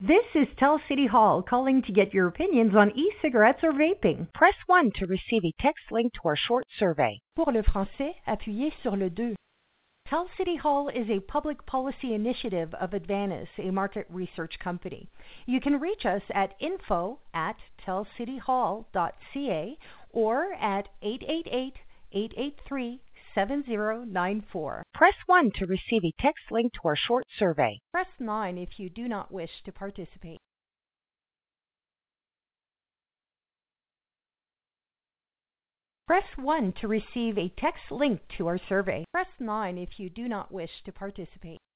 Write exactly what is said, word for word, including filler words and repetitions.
This is Tell City Hall calling to get your opinions on e-cigarettes or vaping. Press one to receive a text link to our short survey. Pour le français, appuyez sur le deux. Tell City Hall is a public policy initiative of Advantis, a market research company. You can reach us at info at tellcityhall.ca or at eight eight eight, eight eight three, seven zero nine four. Press one to receive a text link to our short survey. Press nine if you do not wish to participate. Press one to receive a text link to our survey. Press nine if you do not wish to participate.